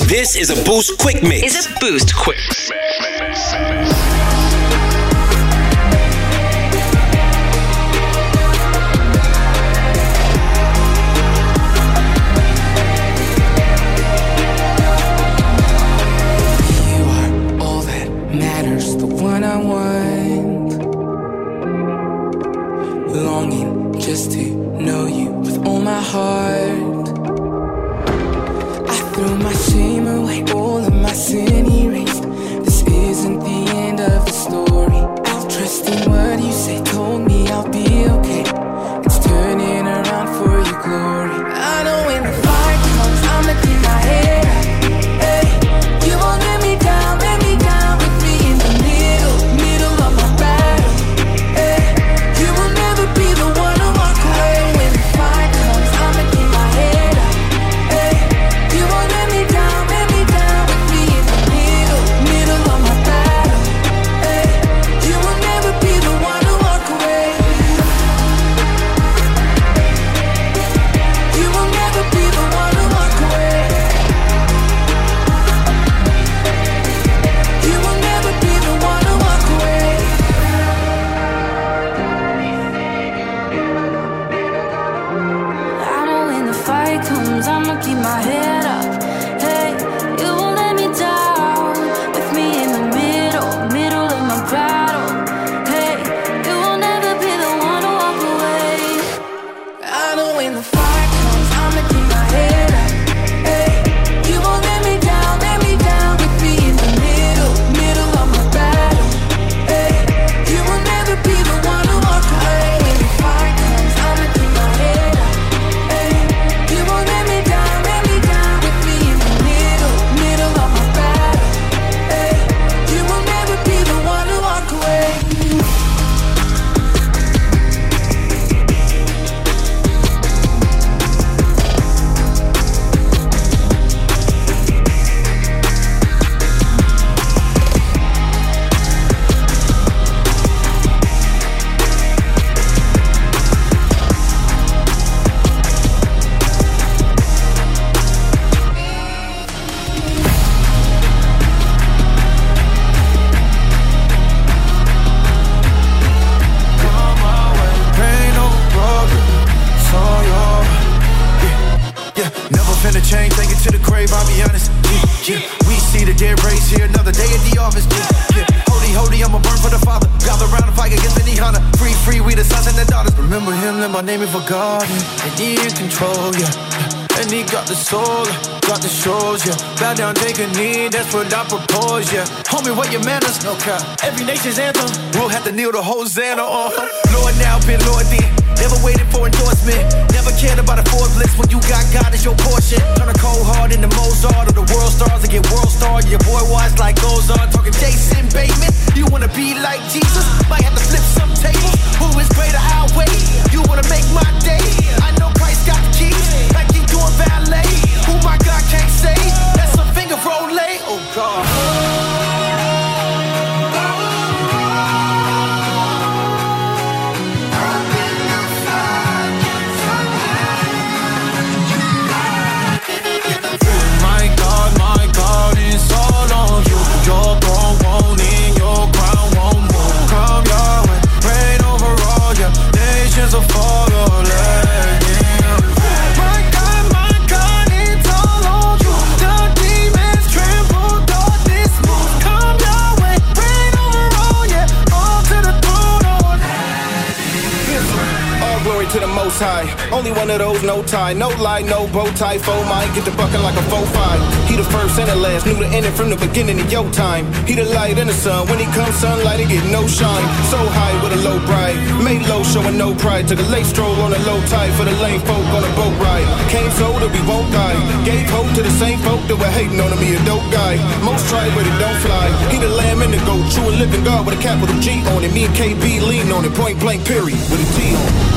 This is a Boost Quick Mix. Is a Boost Quick Mix. One I want, longing just to know you with all my heart. I threw my shame away, all of my sin erased. This isn't the end of the story. I'll trust in what you say, told me I'll be okay. It's turning around for your glory. I know when the fire comes, I'ma keep my head up. Hey, you won't let me down with me in the middle of my battle. Hey, you will never be the one to walk away. When the fire comes, I'ma keep my head up. Hey, you won't let me down with me in the middle of my battle. Hey, you will never be the one to walk away. You will never be the one to walk away. You will never be the one to walk away. I know when the fight comes, I'ma keep my head up. Hey, you won't let me down with me in the middle of my battle. Hey, you will never be the one to walk away. I know when the fire comes, I'ma keep my head up. Hey, you won't let me down with me in the middle of my battle. Hey, you will never be the one to walk away. When the fire comes, I'ma keep my head up. Hey, you won't let me down with me in the middle of my battle. Hey, you will never be the one to walk away. Yeah, never finna change, take it to the grave, I'll be honest. Yeah, we see the dead race here, another day at the office. Yeah, holy, I'ma burn for the Father. Gather around and fight against any hunter. Free, we the sons and the daughters. Remember him, let my name be forgotten. And he in control, yeah. And he got the soul, got the shows, yeah. Bow down, take a knee, that's what I propose, yeah. Homie, what your manners? No cap. Every nation's anthem, we'll have to kneel to Hosanna on. Lord now, been Lord then. Never waited for endorsement. Never cared about a Forbes list when you got God as your portion. Turn a cold heart into Mozart or the world stars and get world star. Your boy watch like Ozark. Talking Jason Bateman. You wanna be like Jesus? Might have to flip some tables. Who is greater? I'll wait. You wanna make my day? I know Christ got the keys. Like he doing valet. Who my God can't save? That's a finger roll lay. Oh God. My God, it's all on you. Your throne won't end, your crown won't move. Come Yahweh, reign over all your nations will follow. My God, it's all on you. The demons tremble, darkness moves. Come Yahweh, reign over all, yeah, all to the throne. All glory to the Most High. Only one of those, no tie, no lie, no bow tie. Foe might get the bucking like a 4-5. He the first and the last, knew the ending from the beginning of your time. He the light and the sun, when he comes sunlight, it get no shine. So high with a low pride, made low showing no pride. Took a late stroll on a low tide for the lame folk on a boat ride. Came so that we won't die, gave hope to the same folk that were hating on him, he a dope guy. Most try but it don't fly, he the lamb and the goat. True and living God with a capital G on it. Me and KB lean on it, point blank period, with a T on it.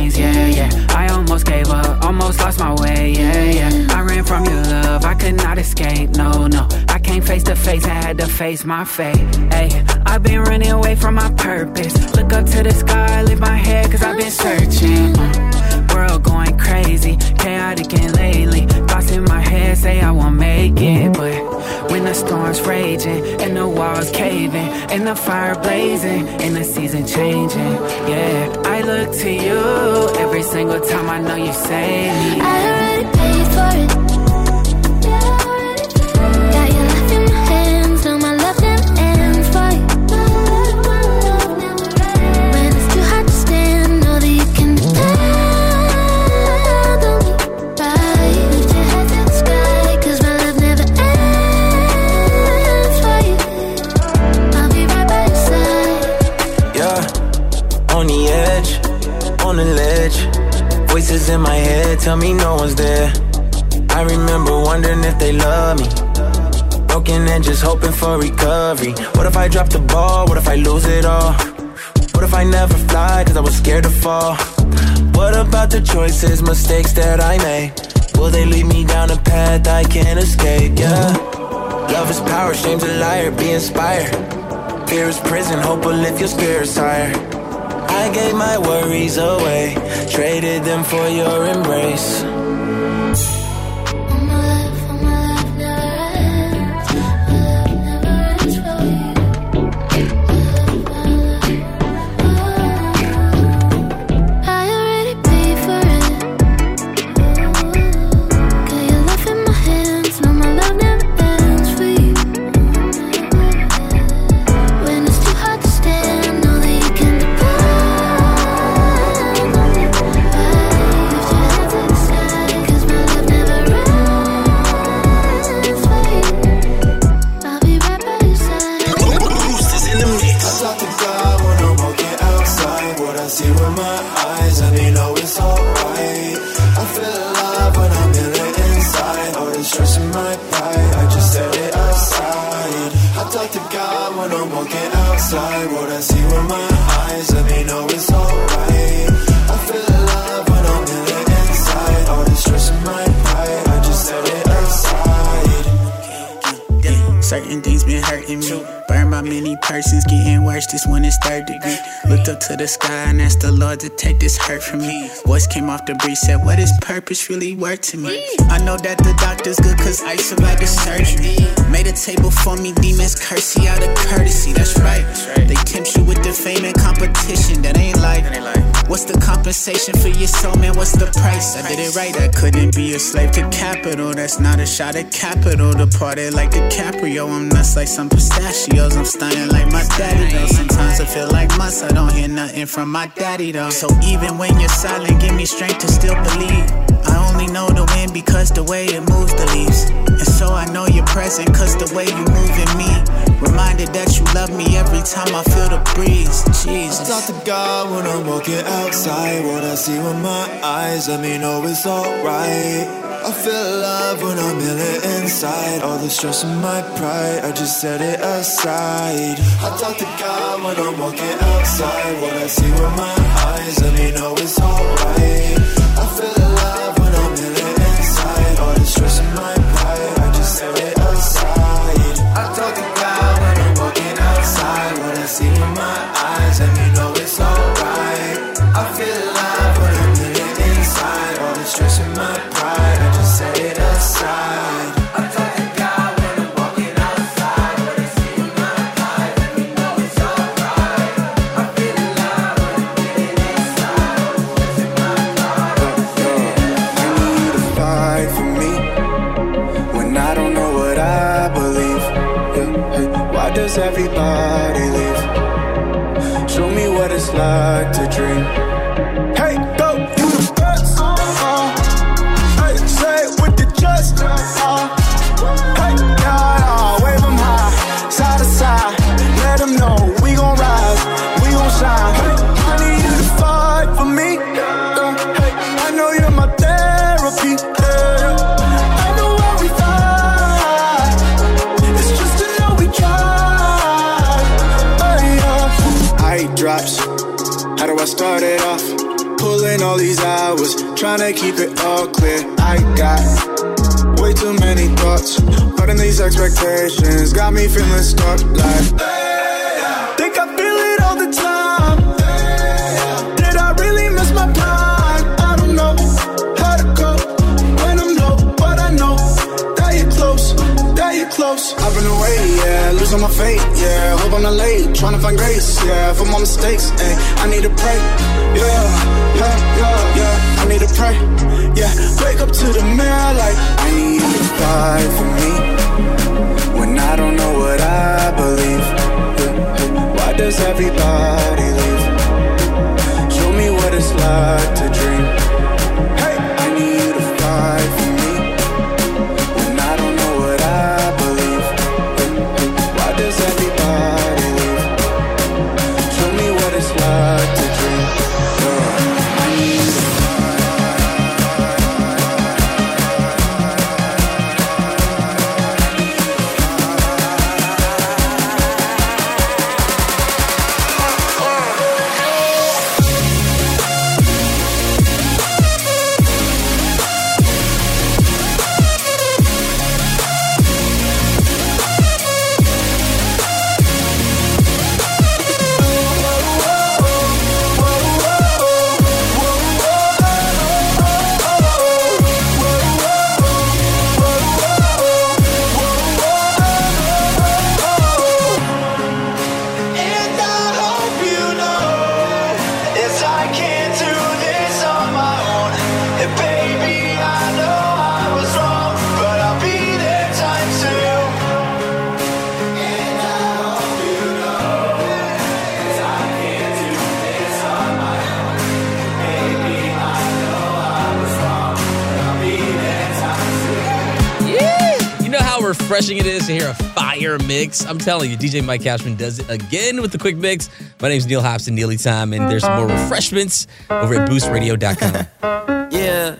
things, yeah, yeah. I almost gave up, almost lost my way, yeah, yeah. I ran from your love, I could not escape, no, no. I came face to face, I had to face my fate, ayy. I've been running away from my purpose. Look up to the sky, lift my head, cause I've been searching. World going crazy, chaotic and lately. Thoughts in my head say I won't make it, but when the storm's raging and the walls caving and the fire blazing and the season changing, yeah, I look to you every single time. I know you save me. I already paid for it. Got your life in my hands, know my love never ends for you. When it's too hard to stand, know that you can depend on me. Right, lift your head to the sky, cause my love never ends for you. I'll be right by your side. Yeah, on the edge, on the ledge. Voices in my head tell me no one's there. I remember wondering if they love me. Broken and just hoping for recovery. What if I drop the ball? What if I lose it all? What if I never fly cause I was scared to fall? What about the choices, mistakes that I made? Will they lead me down a path I can't escape? Yeah. Love is power, shame's a liar, be inspired. Fear is prison, hope will lift your spirits higher. I gave my worries away, traded them for your embrace. Certain things been hurting me. Burned by many persons, getting worse. This one is 3rd degree. Looked up to the sky and asked the Lord to take this hurt from me. Voice came off the breeze, said, what is purpose really worth to me? I know that the doctor's good cause I survived the surgery. Made a table for me, demons curse you out of courtesy. That's right. They tempt you with the fame and competition. That ain't life. What's the compensation for your soul, man? What's the price? I did it right. I couldn't be a slave to capital. That's not a shot at capital. Departed like DiCaprio. I'm nuts like some pistachios. I'm stunning like my daddy though. Sometimes I feel like months I don't hear nothing from my daddy though. So even when you're silent, give me strength to still believe. I only know the wind because the way it moves the leaves. And so I know you're present cause the way you move in me. Reminded that you love me every time I feel the breeze. Jesus. I talk to God when I'm walking outside. What I see with my eyes, let me know it's alright. I feel alive when I'm feeling inside. All the stress and my pride, I just set it aside. I talk to God when I'm walking outside. What I see with my eyes, let me know it's alright. I feel alive when I'm feeling inside. All the stress and my pride, I just set it aside. I talk to God when I'm walking outside. What I see with my eyes, let me know it's alright. I feel alive when I'm feeling inside. All the stress and my pride, I just set it aside. I talk to God when I'm walking outside. What I see with my eyes, let me know it's alright. I feel alive when I'm feeling inside. All the stress and my pride, I just set it aside. You need to fight for me when I don't know what I believe. Hey, why does everybody leave? Show me what it's like to dream. Hey, go, you the best. Hey, say it with the chest. Hey, yeah, wave them high, side to side. Let them know we gon' rise, we gon' shine. Hey, I need you to fight for me. Hey, I know you're my therapy. I know where we fight. It's just to know we try. Hey, I eat drops. How do I start it off? Pulling putting all these hours, trying to keep it all clear. I got way too many thoughts, putting these expectations got me feeling stuck like think I feel it all the time. Did I really miss my prime? I don't know how to go when I'm low, but I know that you're close, that you're close. I've been away, yeah, losing my faith, yeah. Hope I'm not late, trying to find grace, yeah. For my mistakes, ayy, I need to pray, yeah, yeah, yeah, yeah. I need to pray, yeah. Wake up to the mirror like I need you to fight for me when I don't know what I believe. Why does everybody leave? Show me what it's like to dream. Hey, I need you to fight for me when I don't know what I believe. Why does everybody leave? Show me what it's like to dream. I need you to refreshing it is to hear a fire mix. I'm telling you, DJ Mike Cashman does it again with the quick mix. My name's Neil Hobson, Neely Time, and there's more refreshments over at boostradio.com. Yeah.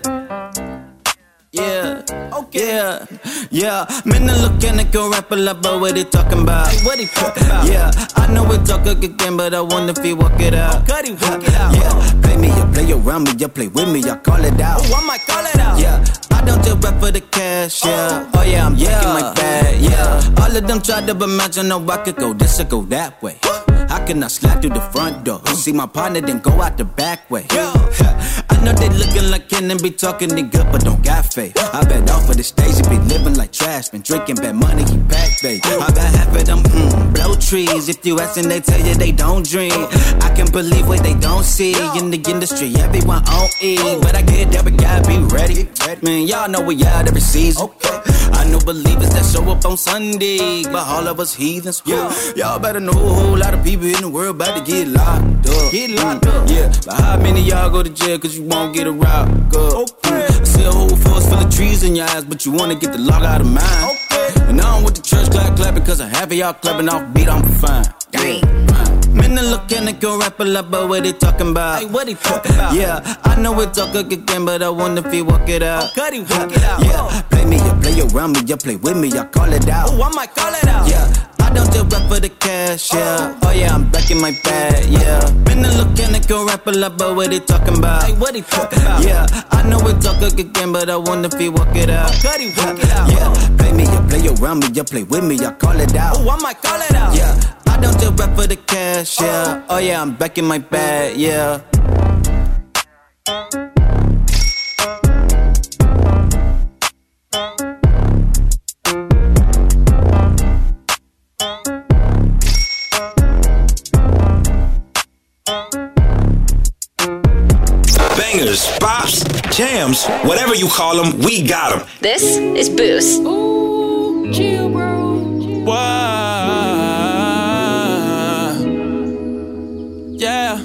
Yeah, okay. Yeah, men are looking at go rap a lot, but what he talking about? What he talking about? Yeah, I know we talk again, but I wonder if he walk it out. Could he walk it out? Yeah, play me, you play around me, you play with me, I call it out. Oh, I might call it out. Yeah, I don't just rap for the cash, yeah. Oh yeah, I'm breaking my bag, yeah. All of them try to imagine how I could go this or go that way. How can I slide through the front door? See my partner, then go out the back way. I know they looking like Ken and be talking they good, but don't got faith. I bet off of the stage, he be living like trash. Been drinking bad money, he pack babe. I got half of them, blow trees. If you asking, they tell you they don't dream. I can't believe what they don't see. In the industry, everyone on E. But I get there, but gotta be ready. Man, y'all know we out every season. I know believers that show up on Sunday, but all of us heathens. Y'all better know a whole lot of people in the world about to get locked up. Yeah, but how many of y'all go to jail cause you won't get a rock up? I see a whole forest full of trees in your eyes, but you wanna get the lock out of mine. And I don't want the church clapping cause I half of y'all clapping off beat, I'm fine. Men are looking at go rap a lot, but what they talking about? Hey, what he talking about? Yeah, I know we talk again, but I wonder if he walk it out. Could he walk it out? Yeah, play me, you play around me, you play with me, I call it out. Oh, I might call it out. Yeah, I don't just rap for the cash, yeah. Oh yeah, I'm back in my bag, yeah. Men are looking at go rap a lot, but what they talking about? Hey, what he talking about? Yeah, I know we talk again, but I wonder if he walk it out. Could he walk it out? Yeah, play me, you play around me, you play with me, I call it out. Oh, I might call it out. Yeah, I don't just rap for the cash, yeah. Oh yeah, I'm back in my bag, yeah. Bangers, bops, jams, whatever you call them, we got them. This is Boost. Ooh, chill, bro. Yeah.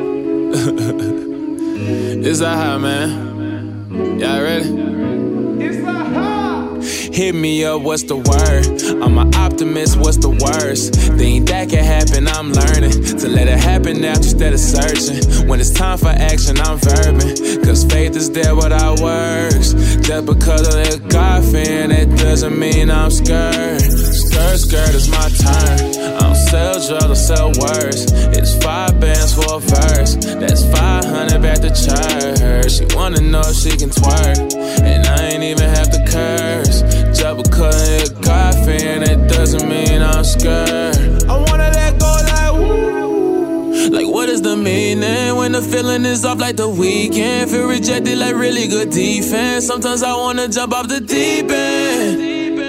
It's that high, man. Y'all ready? It's that high. Hit me up, what's the word? I'm an optimist, what's the worst? Thing that can happen, I'm learning to let it happen now instead of searching. When it's time for action, I'm verbing. Cause faith is there without words. Just because I'm a God-fan, that doesn't mean I'm scared. Skirt is my turn. I don't sell drugs, I sell words. It's 5 bands for a verse. That's 500 back to church. She wanna know if she can twerk, and I ain't even have to curse. Just because I'm a God-fan, that doesn't mean I'm scared. I wanna let go like woo. Like what is the meaning when the feeling is off like the weekend? Feel rejected like really good defense. Sometimes I wanna jump off the deep end.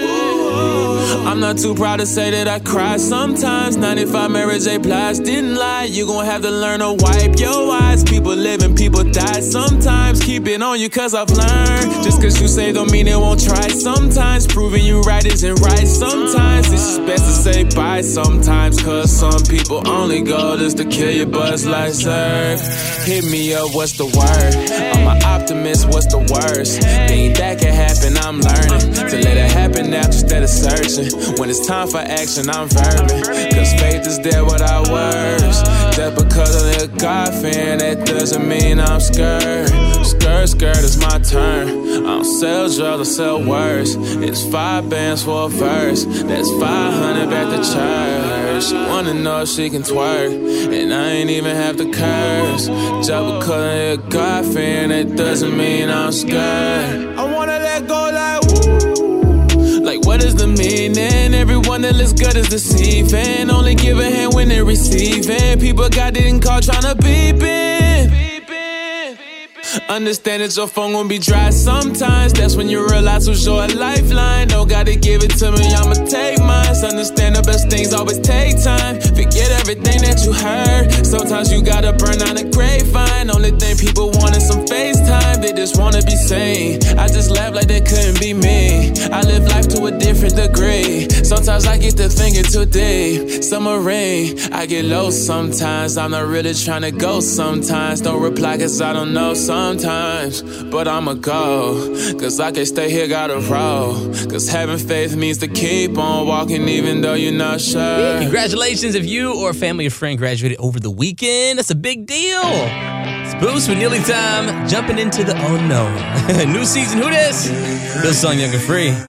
I'm not too proud to say that I cry sometimes. 95 Mary J. Blige didn't lie. You gon' have to learn to wipe your eyes. People live and people die sometimes. Keep it on you cause I've learned. Just cause you say don't mean it won't try sometimes. Proving you right isn't right sometimes. It's just best to say bye sometimes. Cause some people only goal is to kill your buzz like Zerg. Hit me up, what's the word? I'm an optimist, what's the worst? Thing that can happen, I'm learning to let it happen now instead of searching. When it's time for action, I'm verbing. Cause faith is there without words. Just because I'm a God-fan, that doesn't mean I'm scared. Skirt is my turn. I don't sell drugs, I sell words. It's 5 bands for a verse. That's 500 back to church. She wanna know if she can twerk, and I ain't even have to curse. Just because I'm a God-fan, that doesn't mean I'm scared. I wanna let go like woo. Like what is the meaning? Everyone that looks good is deceiving. Only give a hand when they're receiving. People got it in call tryna beep it. Understand that your phone gon' be dry sometimes. That's when you realize who's your lifeline. Don't gotta give it to me, I'ma take mine. Understand the best things always take time. Forget everything that you heard. Sometimes you gotta burn out a grapevine. Only thing people want is some FaceTime. They just wanna be sane. I just laugh like they couldn't be me. I live life to a different degree. Sometimes I get to thinking too deep. Summer rain, I get low sometimes. I'm not really trying to go sometimes. Don't reply cause I don't know sometimes. But I'ma go, cause I can't stay here, gotta roll. Cause having faith means to keep on walking even though you're not sure. Congratulations if you or a family or friend graduated over the weekend. That's a big deal. It's Boost with Nearly Time, jumping into the unknown. New season, who this? This song, Young and Free.